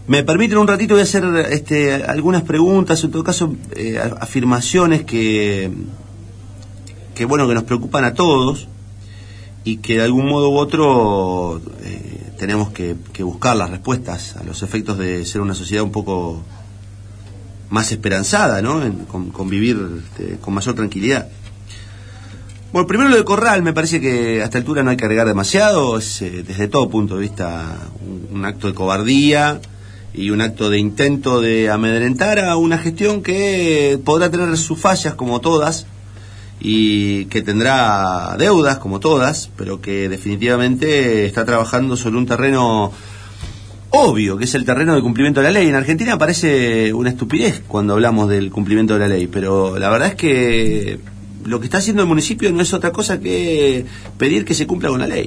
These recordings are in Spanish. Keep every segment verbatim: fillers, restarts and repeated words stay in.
Me permiten un ratito, voy a hacer este, algunas preguntas, en todo caso eh, afirmaciones que, que bueno, que nos preocupan a todos y que de algún modo u otro eh, tenemos que, que buscar las respuestas a los efectos de ser una sociedad un poco más esperanzada, ¿no? En, con, con vivir este, con mayor tranquilidad. Bueno, primero lo de Corral, me parece que a esta altura no hay que agregar demasiado, es eh, desde todo punto de vista un, un acto de cobardía y un acto de intento de amedrentar a una gestión que podrá tener sus fallas como todas y que tendrá deudas como todas, pero que definitivamente está trabajando sobre un terreno obvio, que es el terreno del cumplimiento de la ley. En Argentina parece una estupidez cuando hablamos del cumplimiento de la ley, pero la verdad es que lo que está haciendo el municipio no es otra cosa que pedir que se cumpla con la ley.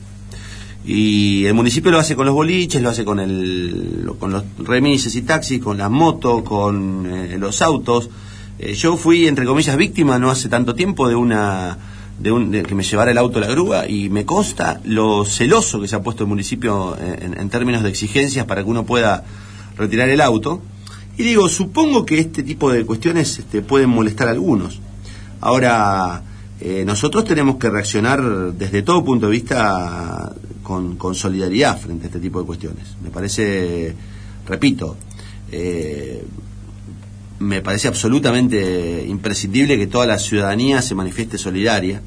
Y el municipio lo hace con los boliches, lo hace con el con los remises y taxis, con las motos, con eh, los autos. Eh, yo fui, entre comillas, víctima no hace tanto tiempo de una de, un, de que me llevara el auto a la grúa, y me consta lo celoso que se ha puesto el municipio en, en términos de exigencias para que uno pueda retirar el auto. Y digo, supongo que este tipo de cuestiones este, pueden molestar a algunos. Ahora, eh, nosotros tenemos que reaccionar desde todo punto de vista con, con solidaridad frente a este tipo de cuestiones. Me parece, repito, eh, me parece absolutamente imprescindible que toda la ciudadanía se manifieste solidaria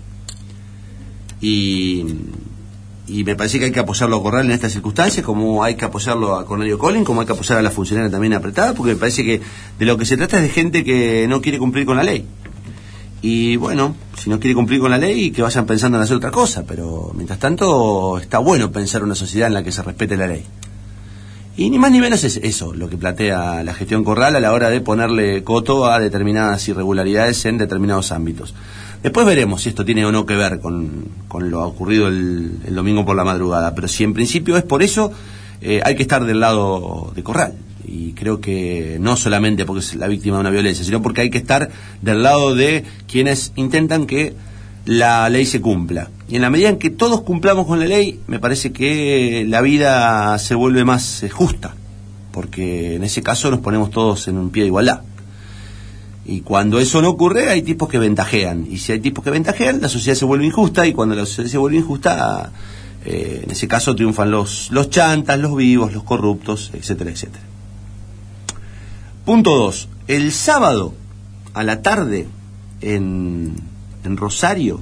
y, y me parece que hay que apoyarlo a Corral en estas circunstancias, como hay que apoyarlo a Cornelio Collin, como hay que apoyar a la funcionaria también apretada, porque me parece que de lo que se trata es de gente que no quiere cumplir con la ley. Y bueno, si no quiere cumplir con la ley, que vayan pensando en hacer otra cosa, pero mientras tanto está bueno pensar una sociedad en la que se respete la ley. Y ni más ni menos es eso lo que plantea la gestión Corral a la hora de ponerle coto a determinadas irregularidades en determinados ámbitos. Después veremos si esto tiene o no que ver con, con lo ocurrido el, el domingo por la madrugada, pero si en principio es por eso, eh, hay que estar del lado de Corral. Y creo que no solamente porque es la víctima de una violencia, sino porque hay que estar del lado de quienes intentan que la ley se cumpla. Y en la medida en que todos cumplamos con la ley, me parece que la vida se vuelve más eh, justa, porque en ese caso nos ponemos todos en un pie de igualdad. Y cuando eso no ocurre, hay tipos que ventajean. Y si hay tipos que ventajean, la sociedad se vuelve injusta, y cuando la sociedad se vuelve injusta, eh, en ese caso triunfan los, los chantas, los vivos, los corruptos, etcétera, etcétera. Punto dos. El sábado a la tarde en, en Rosario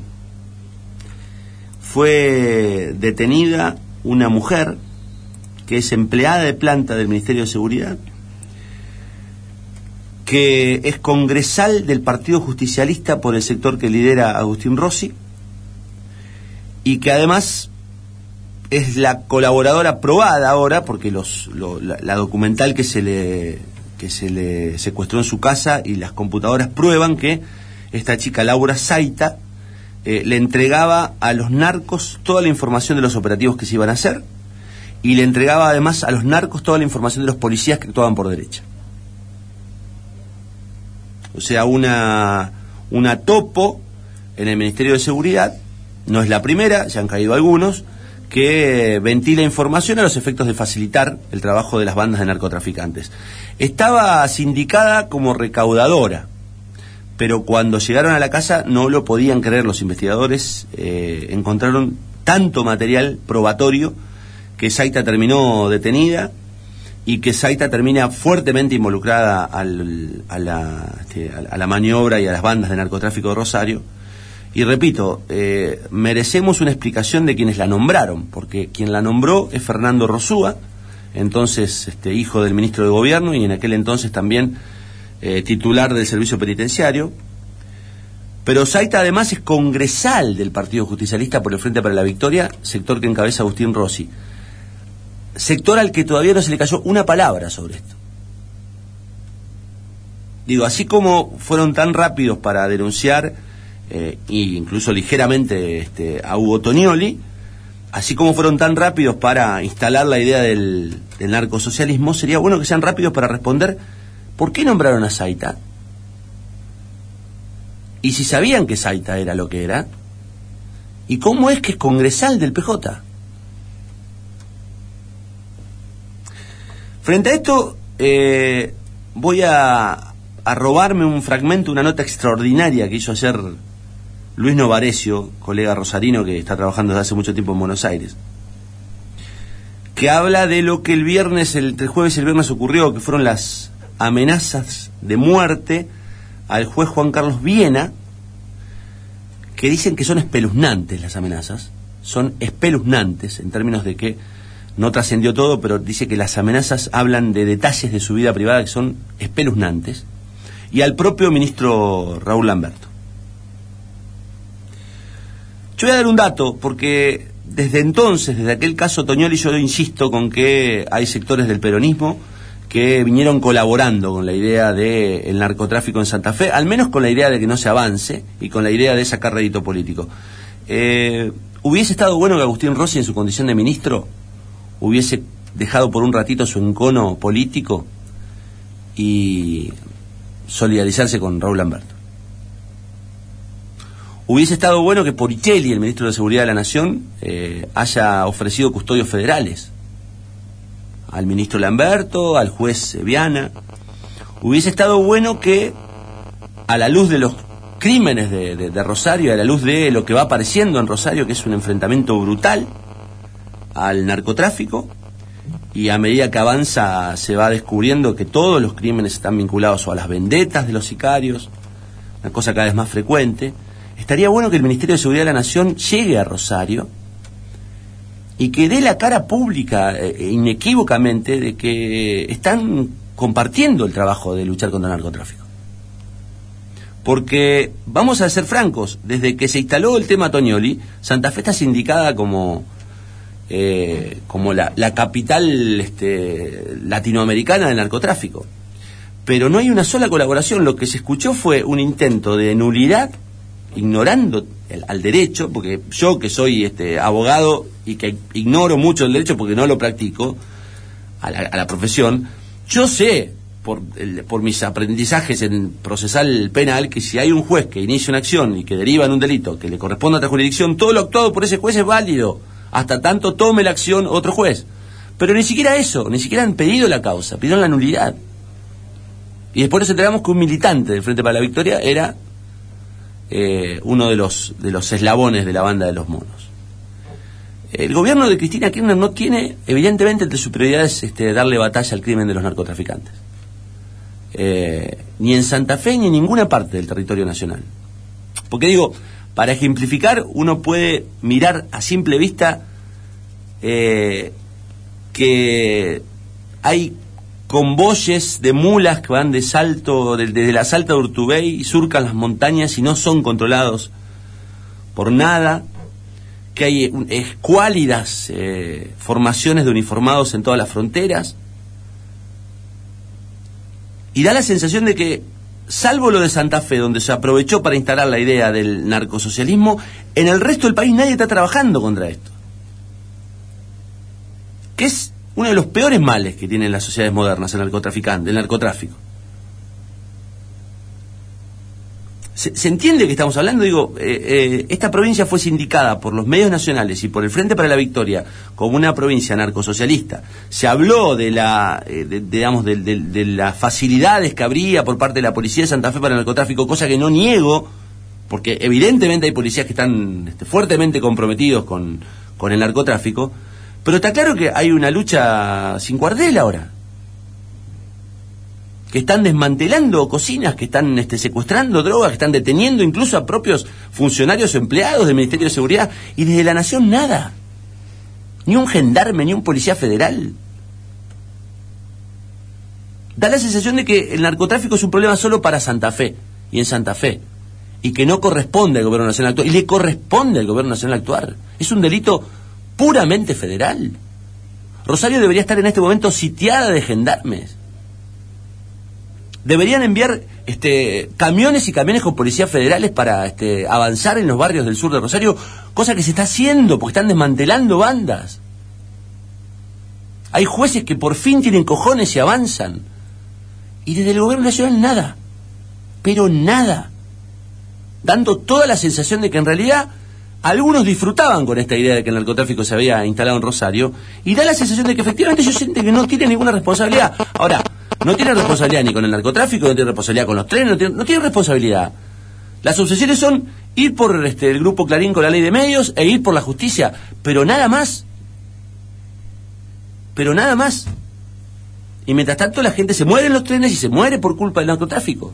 fue detenida una mujer que es empleada de planta del Ministerio de Seguridad, que es congresal del Partido Justicialista por el sector que lidera Agustín Rossi, y que además es la colaboradora probada ahora, porque los, lo, la, la documental que se le que se le secuestró en su casa y las computadoras prueban que esta chica Laura Zaita eh, le entregaba a los narcos toda la información de los operativos que se iban a hacer, y le entregaba además a los narcos toda la información de los policías que actuaban por derecha. O sea, una una topo en el Ministerio de Seguridad, no es la primera, ya han caído algunos, que ventila información a los efectos de facilitar el trabajo de las bandas de narcotraficantes. Estaba sindicada como recaudadora, pero cuando llegaron a la casa no lo podían creer los investigadores. Eh, encontraron tanto material probatorio que Zaita terminó detenida y que Zaita termina fuertemente involucrada al, a, la, este, a la maniobra y a las bandas de narcotráfico de Rosario. Y repito, eh, merecemos una explicación de quienes la nombraron, porque quien la nombró es Fernando Rosúa, entonces este, hijo del ministro de Gobierno y en aquel entonces también eh, titular del servicio penitenciario. Pero Zaita además es congresal del Partido Justicialista por el Frente para la Victoria, sector que encabeza Agustín Rossi, sector al que todavía no se le cayó una palabra sobre esto. Digo, así como fueron tan rápidos para denunciar Eh, e incluso ligeramente este, a Hugo Tonioli, así como fueron tan rápidos para instalar la idea del, del narcosocialismo, sería bueno que sean rápidos para responder ¿por qué nombraron a Zaita? Y si sabían que Zaita era lo que era, ¿y cómo es que es congresal del P J? Frente a esto, eh, voy a, a robarme un fragmento, una nota extraordinaria que hizo ayer Luis Novarecio, colega rosarino que está trabajando desde hace mucho tiempo en Buenos Aires, que habla de lo que el viernes, el, el jueves y el viernes ocurrió, que fueron las amenazas de muerte al juez Juan Carlos Viena, que dicen que son espeluznantes las amenazas, son espeluznantes en términos de que no trascendió todo, pero dice que las amenazas hablan de detalles de su vida privada que son espeluznantes, y al propio ministro Raúl Lamberto. Yo voy a dar un dato, porque desde entonces, desde aquel caso Toñoli, yo insisto con que hay sectores del peronismo que vinieron colaborando con la idea del narcotráfico en Santa Fe, al menos con la idea de que no se avance y con la idea de sacar rédito político. Eh, hubiese estado bueno que Agustín Rossi, en su condición de ministro, hubiese dejado por un ratito su encono político y solidarizarse con Raúl Lamberto. Hubiese estado bueno que Porichelli, el ministro de Seguridad de la Nación, eh, haya ofrecido custodios federales al ministro Lamberto, al juez Viana. Hubiese estado bueno que, a la luz de los crímenes de, de, de Rosario, a la luz de lo que va apareciendo en Rosario, que es un enfrentamiento brutal al narcotráfico, y a medida que avanza se va descubriendo que todos los crímenes están vinculados o a las vendetas de los sicarios, una cosa cada vez más frecuente. Estaría bueno que el Ministerio de Seguridad de la Nación llegue a Rosario y que dé la cara pública, eh, inequívocamente, de que están compartiendo el trabajo de luchar contra el narcotráfico. Porque, vamos a ser francos, desde que se instaló el tema Toñoli, Santa Fe está sindicada como, eh, como la, la capital este, latinoamericana del narcotráfico. Pero no hay una sola colaboración. Lo que se escuchó fue un intento de nulidad, ignorando el, al derecho, porque yo que soy este abogado y que ignoro mucho el derecho porque no lo practico a la, a la profesión, yo sé por, el, por mis aprendizajes en procesal penal que si hay un juez que inicia una acción y que deriva en un delito que le corresponde a otra jurisdicción, todo lo actuado por ese juez es válido hasta tanto tome la acción otro juez. Pero ni siquiera eso, ni siquiera han pedido la causa, pidieron la nulidad. Y después nos enteramos que un militante del Frente para la Victoria era Eh, uno de los de los eslabones de la banda de los monos. El gobierno de Cristina Kirchner no tiene, evidentemente, entre sus prioridades este, darle batalla al crimen de los narcotraficantes, eh, ni en Santa Fe ni en ninguna parte del territorio nacional. Porque digo, para ejemplificar, uno puede mirar a simple vista eh, que hay convoyes de mulas que van de Salto, desde de la Salta de Urtubey y surcan las montañas y no son controlados por nada, que hay escuálidas eh, formaciones de uniformados en todas las fronteras, y da la sensación de que, salvo lo de Santa Fe, donde se aprovechó para instalar la idea del narcosocialismo, en el resto del país nadie está trabajando contra esto, que es uno de los peores males que tienen las sociedades modernas, el narcotraficante, el narcotráfico. ¿Se, se entiende que estamos hablando? Digo, eh, eh, esta provincia fue sindicada por los medios nacionales y por el Frente para la Victoria como una provincia narcosocialista. Se habló de la, eh, de, digamos, de, de, de las facilidades que habría por parte de la policía de Santa Fe para el narcotráfico, cosa que no niego, porque evidentemente hay policías que están este, fuertemente comprometidos con, con el narcotráfico. Pero está claro que hay una lucha sin cuartel ahora, que están desmantelando cocinas, que están este, secuestrando drogas, que están deteniendo incluso a propios funcionarios o empleados del Ministerio de Seguridad, y desde la Nación nada, ni un gendarme, ni un policía federal. Da la sensación de que el narcotráfico es un problema solo para Santa Fe, y en Santa Fe, y que no corresponde al gobierno nacional actuar, y le corresponde al gobierno nacional actuar. Es un delito puramente federal. Rosario debería estar en este momento sitiada de gendarmes. Deberían enviar este, camiones y camiones con policías federales para este, avanzar en los barrios del sur de Rosario, cosa que se está haciendo porque están desmantelando bandas. Hay jueces que por fin tienen cojones y avanzan. Y desde el gobierno nacional nada, pero nada, dando toda la sensación de que en realidad Algunos disfrutaban con esta idea de que el narcotráfico se había instalado en Rosario, y da la sensación de que efectivamente ellos sienten que no tienen ninguna responsabilidad. Ahora, no tienen responsabilidad ni con el narcotráfico, no tienen responsabilidad con los trenes, no tienen, no tienen responsabilidad. Las obsesiones son ir por este, el grupo Clarín con la ley de medios e ir por la justicia, pero nada más. Pero nada más. Y mientras tanto la gente se muere en los trenes y se muere por culpa del narcotráfico.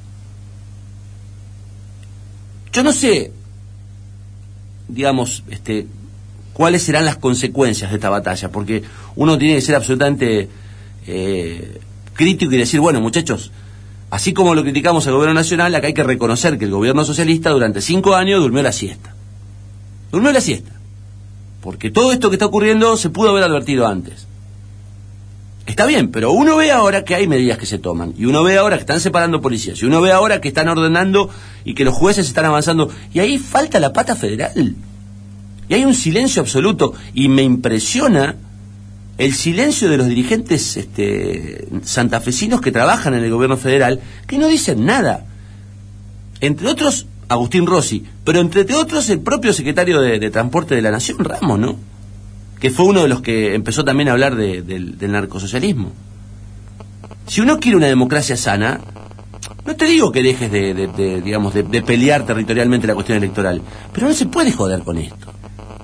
Yo no sé, digamos, este, cuáles serán las consecuencias de esta batalla, porque uno tiene que ser absolutamente eh, crítico y decir, bueno, muchachos, así como lo criticamos al gobierno nacional, acá hay que reconocer que el gobierno socialista durante cinco años durmió la siesta. Durmió la siesta. Porque todo esto que está ocurriendo se pudo haber advertido antes. Está bien, pero uno ve ahora que hay medidas que se toman, y uno ve ahora que están separando policías, y uno ve ahora que están ordenando y que los jueces están avanzando, y ahí falta la pata federal. Y hay un silencio absoluto, y me impresiona el silencio de los dirigentes este, santafesinos que trabajan en el gobierno federal, que no dicen nada. Entre otros, Agustín Rossi, pero entre otros el propio secretario de, de Transporte de la Nación, Ramos, ¿no? Que fue uno de los que empezó también a hablar de, de, del narcosocialismo. Si uno quiere una democracia sana, no te digo que dejes de, de, de digamos, de, de pelear territorialmente la cuestión electoral, pero no se puede joder con esto.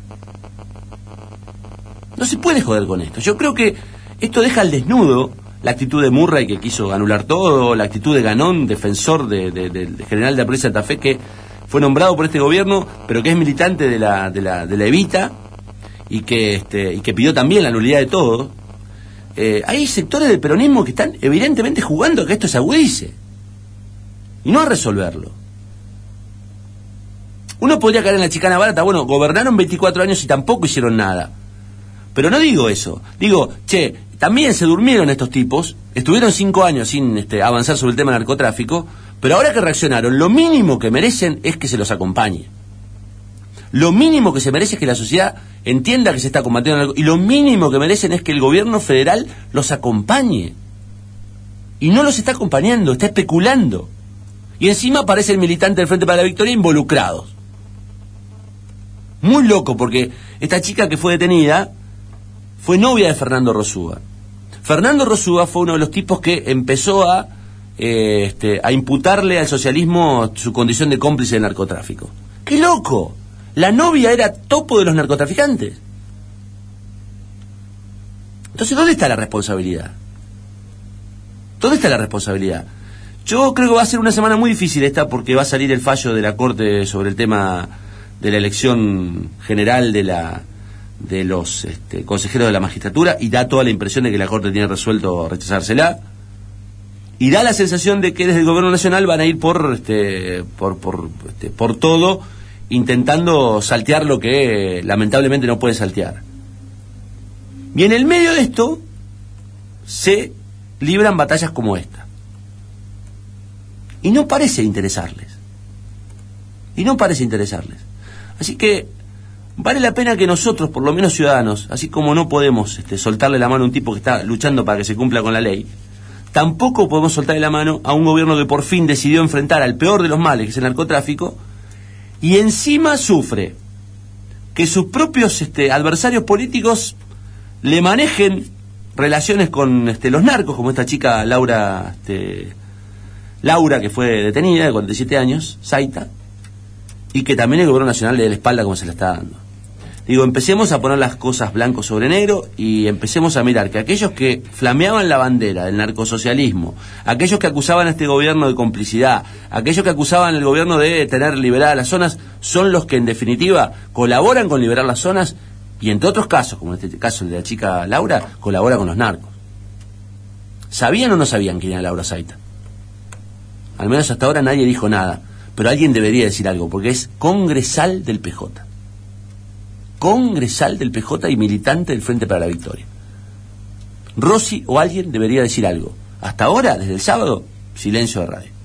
No se puede joder con esto. Yo creo que esto deja al desnudo la actitud de Murray, que quiso anular todo, la actitud de Ganón, defensor de, de, de, de general de la provincia de Santa Fe, que fue nombrado por este gobierno, pero que es militante de la, de la, de la Evita, y que este y que pidió también la nulidad de todo. Eh, hay sectores del peronismo que están evidentemente jugando a que esto se agudice y no a resolverlo. Uno podría caer en la chicana barata. Bueno, gobernaron veinticuatro años y tampoco hicieron nada, pero no digo eso. Digo, che, también se durmieron estos tipos, estuvieron cinco años sin este, avanzar sobre el tema del narcotráfico, pero ahora que reaccionaron, lo mínimo que merecen es que se los acompañe. Lo mínimo que se merece es que la sociedad entienda que se está combatiendo algo, y lo mínimo que merecen es que el gobierno federal los acompañe. Y no los está acompañando, está especulando. Y encima aparece el militante del Frente para la Victoria involucrados. Muy loco, porque esta chica que fue detenida fue novia de Fernando Rosúa. Fernando Rosúa fue uno de los tipos que empezó a, eh, este, a imputarle al socialismo su condición de cómplice del narcotráfico. ¡Qué loco! La novia era topo de los narcotraficantes. Entonces, ¿dónde está la responsabilidad? ¿Dónde está la responsabilidad? Yo creo que va a ser una semana muy difícil esta, porque va a salir el fallo de la Corte sobre el tema de la elección general de la de los este, consejeros de la magistratura, y da toda la impresión de que la Corte tiene resuelto rechazársela, y da la sensación de que desde el gobierno nacional van a ir por este, por por este, por todo, intentando saltear lo que lamentablemente no puede saltear. Y en el medio de esto se libran batallas como esta, y no parece interesarles y no parece interesarles así que vale la pena que nosotros, por lo menos ciudadanos, así como no podemos este, soltarle la mano a un tipo que está luchando para que se cumpla con la ley, tampoco podemos soltarle la mano a un gobierno que por fin decidió enfrentar al peor de los males, que es el narcotráfico, y encima sufre que sus propios este, adversarios políticos le manejen relaciones con este, los narcos, como esta chica Laura este, Laura que fue detenida, de cuarenta y siete años, Zaita, y que también el gobierno nacional le dé la espalda como se la está dando. Digo, empecemos a poner las cosas blanco sobre negro, y empecemos a mirar que aquellos que flameaban la bandera del narcosocialismo, aquellos que acusaban a este gobierno de complicidad, aquellos que acusaban al gobierno de tener liberadas las zonas, son los que en definitiva colaboran con liberar las zonas, y entre otros casos, como en este caso el de la chica Laura, colabora con los narcos. ¿Sabían o no sabían quién era Laura Zaita? Al menos hasta ahora nadie dijo nada, pero alguien debería decir algo, porque es congresal del P J. Congresal del P J y militante del Frente para la Victoria. Rossi o alguien debería decir algo. Hasta ahora, desde el sábado, silencio de radio.